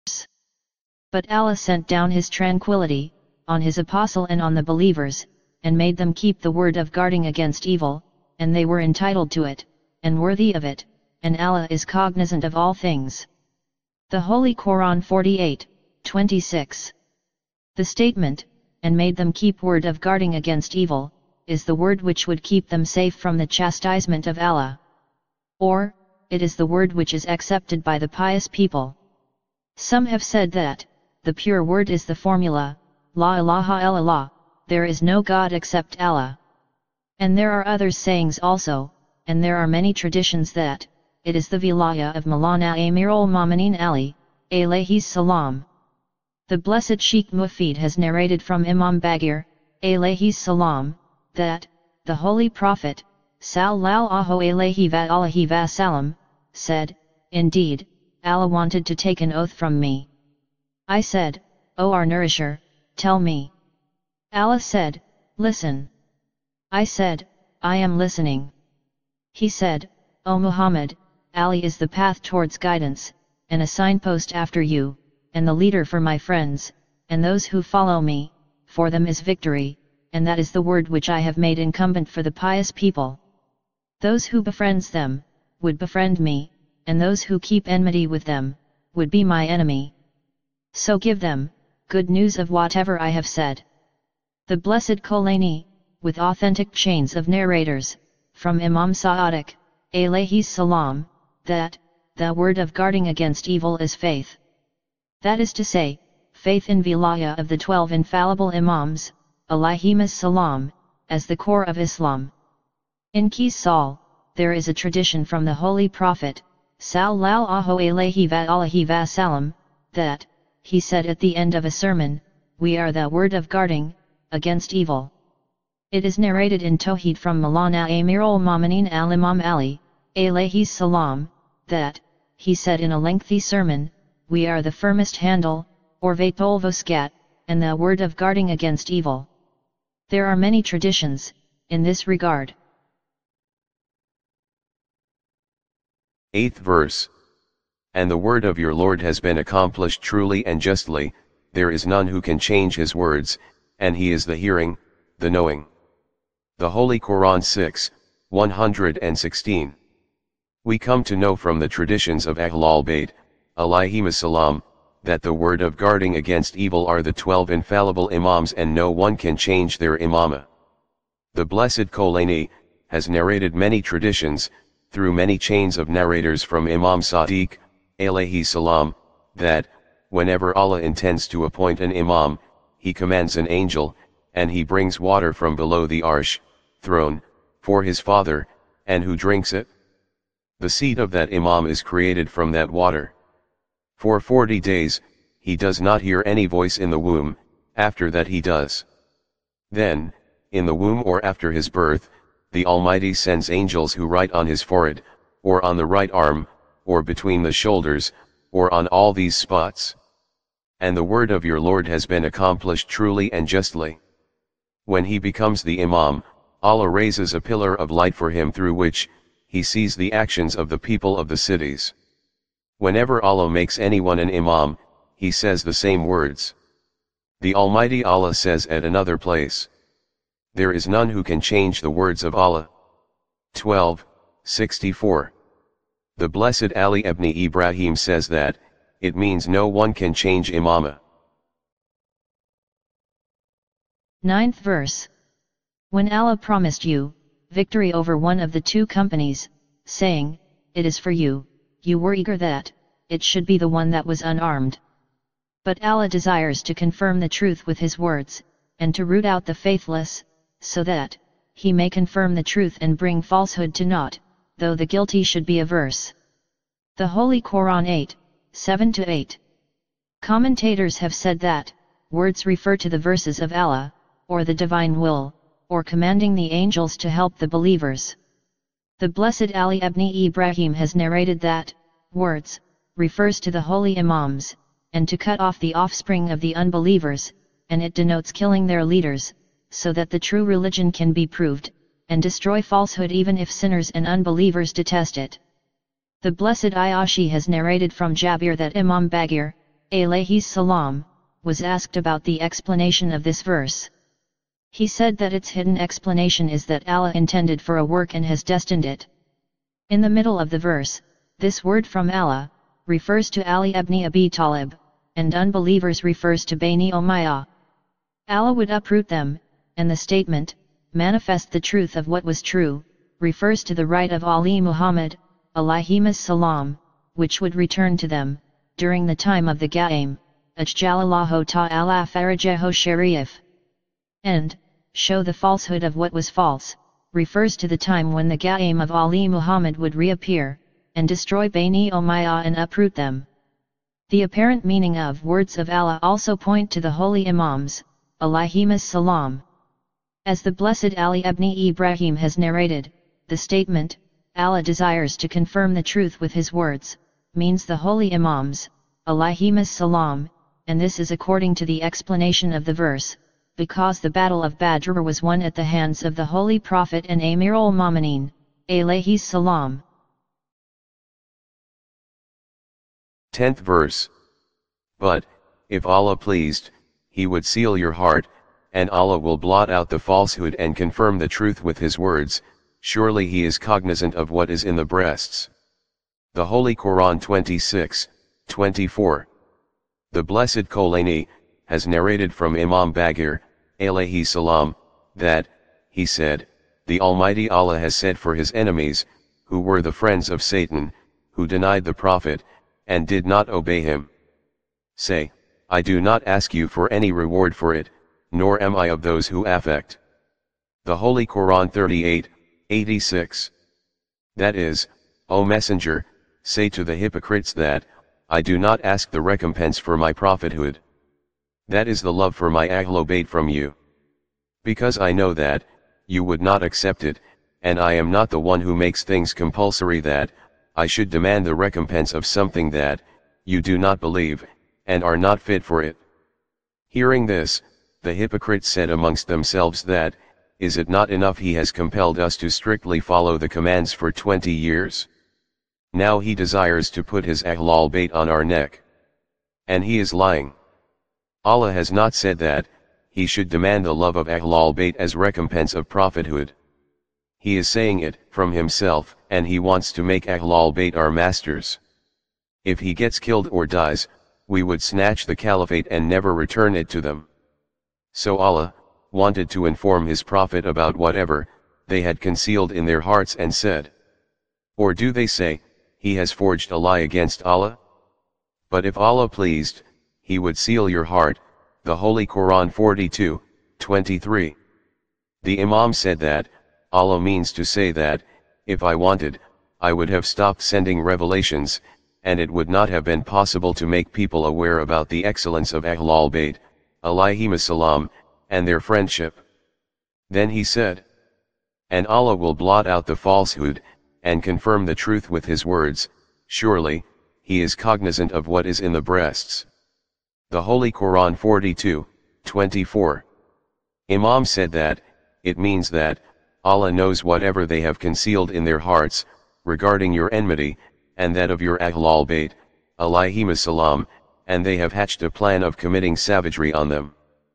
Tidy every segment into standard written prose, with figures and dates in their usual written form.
But Allah sent down His tranquility, on His apostle and on the believers, and made them keep the word of guarding against evil, and they were entitled to it, and worthy of it, and Allah is cognizant of all things. The Holy Quran 48:26. The statement, and made them keep word of guarding against evil, is the word which would keep them safe from the chastisement of Allah. Or, it is the word which is accepted by the pious people. Some have said that, the pure word is the formula, La ilaha illallah, there is no God except Allah. And there are other sayings also, and there are many traditions that, it is the Vilaya of Maulana Amirul Mu'minin Ali, alayhi salam. The blessed Sheikh Mufid has narrated from Imam Bagir, alayhi salam, that, the Holy Prophet, sallallahu alayhi wa sallam, said, indeed, Allah wanted to take an oath from me. I said, O our nourisher, tell me. Allah said, listen. I said, I am listening. He said, O Muhammad, Ali is the path towards guidance, and a signpost after you, and the leader for my friends, and those who follow me, for them is victory, and that is the word which I have made incumbent for the pious people. Those who befriends them, would befriend me, and those who keep enmity with them, would be my enemy. So give them, good news of whatever I have said. The blessed Kolani, with authentic chains of narrators, from Imam Sa'adiq, alayhi salam, that, the word of guarding against evil is faith. That is to say, faith in Vilaya of the 12 infallible Imams, alayhimus salam, as the core of Islam. In Qisal, there is a tradition from the Holy Prophet, sallallahu alayhi wa sallam, that, he said at the end of a sermon, we are the word of guarding, against evil. It is narrated in Tawheed from Maulana Amirul Mu'minin al-Imam Ali, alayhi salam, that, he said in a lengthy sermon, we are the firmest handle, or Vatolvoskat, and the word of guarding against evil. There are many traditions, in this regard. 8th verse. And the word of your Lord has been accomplished truly and justly, there is none who can change His words, and He is the hearing, the knowing. The Holy Quran 6:116. We come to know from the traditions of Ahlul Bayt, alayhimus salam, that the word of guarding against evil are the 12 infallible Imams and no one can change their imamah. The blessed Kolani, has narrated many traditions, through many chains of narrators from Imam Sadiq, alayhi salam, that, whenever Allah intends to appoint an imam, He commands an angel, and he brings water from below the arsh, throne, for his father, and who drinks it? The seed of that imam is created from that water. For 40 days, he does not hear any voice in the womb, after that he does. Then, in the womb or after his birth, the Almighty sends angels who write on his forehead, or on the right arm, or between the shoulders, or on all these spots. And the word of your Lord has been accomplished truly and justly. When he becomes the imam, Allah raises a pillar of light for him through which, he sees the actions of the people of the cities. Whenever Allah makes anyone an imam, he says the same words. The Almighty Allah says at another place, there is none who can change the words of Allah. 12:64. The blessed Ali ibn Ibrahim says that, it means no one can change imamah. 9th verse. When Allah promised you, victory over one of the two companies, saying, it is for you, you were eager that, it should be the one that was unarmed. But Allah desires to confirm the truth with His words, and to root out the faithless, so that, He may confirm the truth and bring falsehood to naught, though the guilty should be averse. The Holy Quran 8:7-8. Commentators have said that, words refer to the verses of Allah, or the divine will, or commanding the angels to help the believers. The blessed Ali ibn Ibrahim has narrated that, words, refers to the holy imams, and to cut off the offspring of the unbelievers, and it denotes killing their leaders, so that the true religion can be proved, and destroy falsehood even if sinners and unbelievers detest it. The blessed Ayashi has narrated from Jabir that Imam Bagir, alayhi salam, was asked about the explanation of this verse. He said that its hidden explanation is that Allah intended for a work and has destined it. In the middle of the verse, this word from Allah refers to Ali ibn Abi Talib, and unbelievers refers to Bani Umayyah. Allah would uproot them, and the statement, manifest the truth of what was true, refers to the right of Ali Muhammad, alayhimus salam, which would return to them, during the time of the Ghaim, ajjalallahu ta'ala farajahu sharif. And, show the falsehood of what was false, refers to the time when the Ghaim of Ali Muhammad would reappear, and destroy Bani Umayyah and uproot them. The apparent meaning of words of Allah also point to the holy Imams, alayhimus salam. As the blessed Ali ibn Ibrahim has narrated, the statement, Allah desires to confirm the truth with his words, means the holy Imams, alayhimus salam, and this is according to the explanation of the verse, because the battle of Badr was won at the hands of the Holy Prophet and Amirul Mu'minin, alayhi salam. 10th verse. But, if Allah pleased, He would seal your heart, and Allah will blot out the falsehood and confirm the truth with His words, surely He is cognizant of what is in the breasts. The Holy Quran 26:24. The Blessed Kolaini has narrated from Imam Bagir, alayhi salam, that, he said, the Almighty Allah has said for His enemies, who were the friends of Satan, who denied the Prophet, and did not obey him. Say, I do not ask you for any reward for it, nor am I of those who affect. The Holy Quran 38:86. That is, O Messenger, say to the hypocrites that, I do not ask the recompense for my prophethood. That is the love for my Ahlul Bayt from you. Because I know that, you would not accept it, and I am not the one who makes things compulsory that, I should demand the recompense of something that, you do not believe, and are not fit for it. Hearing this, the hypocrites said amongst themselves that, is it not enough He has compelled us to strictly follow the commands for 20 years? Now He desires to put His Ahlul Bayt on our neck. And He is lying. Allah has not said that, He should demand the love of Ahlul Bayt as recompense of prophethood. He is saying it from Himself, and He wants to make Ahlul Bayt our masters. If he gets killed or dies, we would snatch the caliphate and never return it to them. So Allah wanted to inform His Prophet about whatever they had concealed in their hearts and said. Or do they say, He has forged a lie against Allah? But if Allah pleased, He would seal your heart. The Holy Quran 42:23. The Imam said that, Allah means to say that, if I wanted, I would have stopped sending revelations, and it would not have been possible to make people aware about the excellence of Ahlul Bayt, alayhimus salam, and their friendship. Then he said, and Allah will blot out the falsehood, and confirm the truth with His words, surely, He is cognizant of what is in the breasts. The Holy Quran 42:24. Imam said that, it means that, Allah knows whatever they have concealed in their hearts, regarding your enmity, and that of your Ahlul Bayt, alayhimus salam, and they have hatched a plan of committing savagery on them.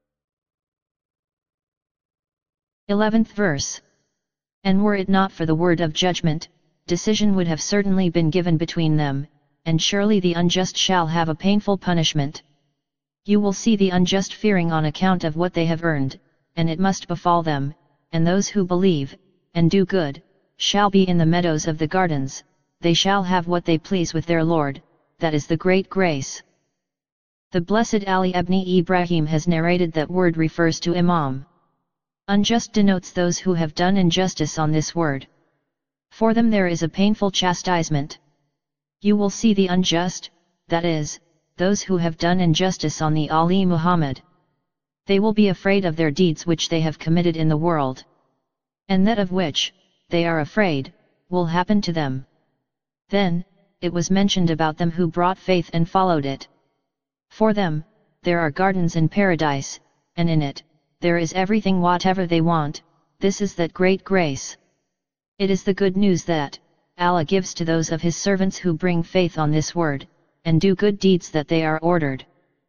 11th verse. And were it not for the word of judgment, decision would have certainly been given between them, and surely the unjust shall have a painful punishment. You will see the unjust fearing on account of what they have earned, and it must befall them, and those who believe, and do good, shall be in the meadows of the gardens, they shall have what they please with their Lord, that is the great grace. The blessed Ali ibn Ibrahim has narrated that word refers to Imam. Unjust denotes those who have done injustice on this word. For them there is a painful chastisement. You will see the unjust, that is, those who have done injustice on the Ali Muhammad. They will be afraid of their deeds which they have committed in the world. And that of which, they are afraid, will happen to them. Then, it was mentioned about them who brought faith and followed it. For them, there are gardens in paradise, and in it, there is everything whatever they want, this is that great grace. It is the good news that, Allah gives to those of His servants who bring faith on this word, and do good deeds that they are ordered.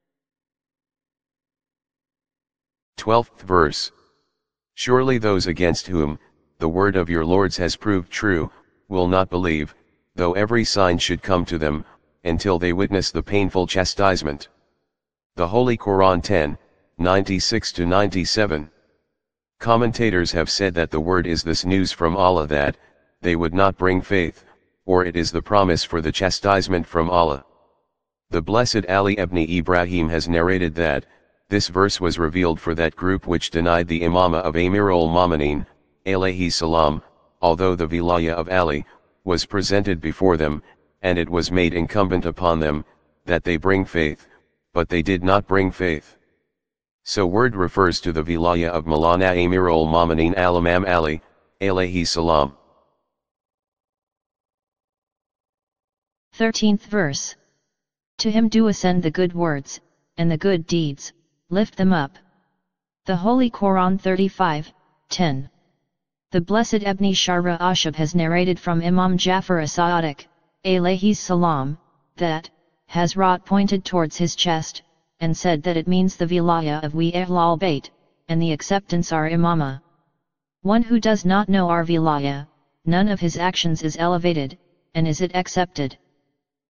12th verse. Surely those against whom the word of your lords has proved true, will not believe, though every sign should come to them, until they witness the painful chastisement. The Holy Quran 10, 96-97. Commentators have said that the word is this news from Allah that they would not bring faith, or it is the promise for the chastisement from Allah. The blessed Ali ibn Ibrahim has narrated that this verse was revealed for that group which denied the imamah of Amir al-Mu'minin, alayhi salam, although the vilayah of Ali was presented before them, and it was made incumbent upon them that they bring faith, but they did not bring faith. So word refers to the vilayah of Maulana Amir al-Mu'minin al-Imam Ali, alayhi salam. 13th verse. To him do ascend the good words, and the good deeds, lift them up. The Holy Quran 35, 10. The blessed Ibn Shara Ashab has narrated from Imam Jafar as-Sadiq, alayhi salam, that Hazrat pointed towards his chest, and said that it means the vilayah of we Ahlul Bayt, and the acceptance our imamah. One who does not know our vilayah, none of his actions is elevated, and is it accepted.